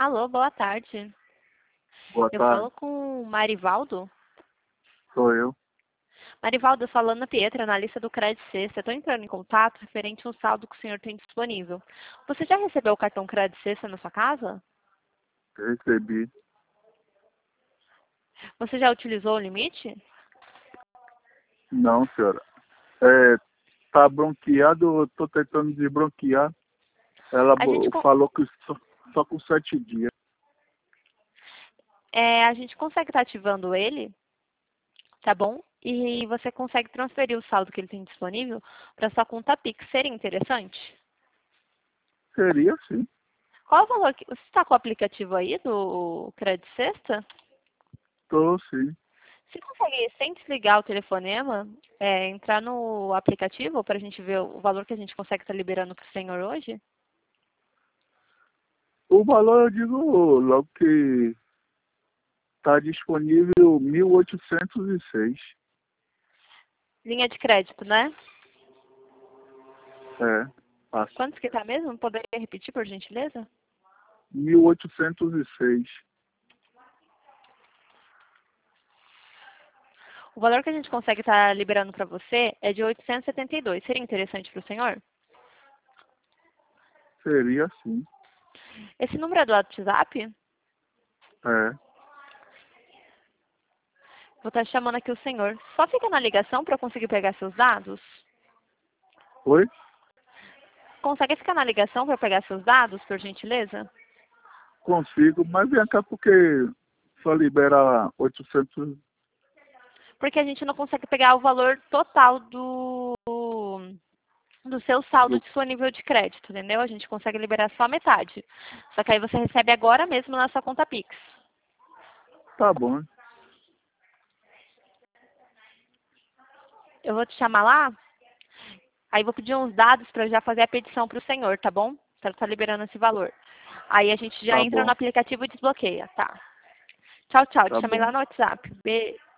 Alô, boa tarde. Boa Eu tarde, falo com o Marivaldo. sou eu. Marivaldo, falando a Pietra, analista do Crédito Sexta. Estou entrando em contato referente ao saldo que o senhor tem disponível. Você já recebeu o cartão Crédito Sexta na sua casa? Recebi. Você já utilizou o limite? Não, senhora. É, tá bronqueado, eu tô tentando desbronquear. Ela A gente, con- falou que só com 7 dias. a gente consegue estar ativando ele, tá bom? E você consegue transferir o saldo que ele tem disponível para sua conta Pix. Seria interessante? Seria sim. Qual o valor que... Você está com o aplicativo aí do Crédito Sexta? Tô sim. Você consegue, sem desligar o telefonema, entrar no aplicativo para a gente ver o valor que a gente consegue estar liberando para o senhor hoje? O valor eu digo logo que tá disponível 1.806. Linha de crédito, né? É, passa. Quantos que está mesmo? Poderia repetir, por gentileza? 1.806. O valor que a gente consegue estar liberando para você é de 872. Seria interessante para o senhor? Seria sim. Esse número é do WhatsApp? É. Vou estar chamando aqui o senhor. Só fica na ligação para eu conseguir pegar seus dados? Oi? Consegue ficar na ligação para eu pegar seus dados, por gentileza? Consigo, mas vem cá porque só libera 800. Porque a gente não consegue pegar o valor total do seu saldo disponível de crédito, entendeu? A gente consegue liberar só metade. Só que aí você recebe agora mesmo na sua conta Pix. Tá bom. Eu vou te chamar lá, aí vou pedir uns dados para já fazer a petição para o senhor, tá bom? Para estar liberando esse valor. Aí a gente já Tá entra no bom. aplicativo e desbloqueia, tá? Tchau, tchau. Te Tá chamei lá bom. no WhatsApp. Beijo.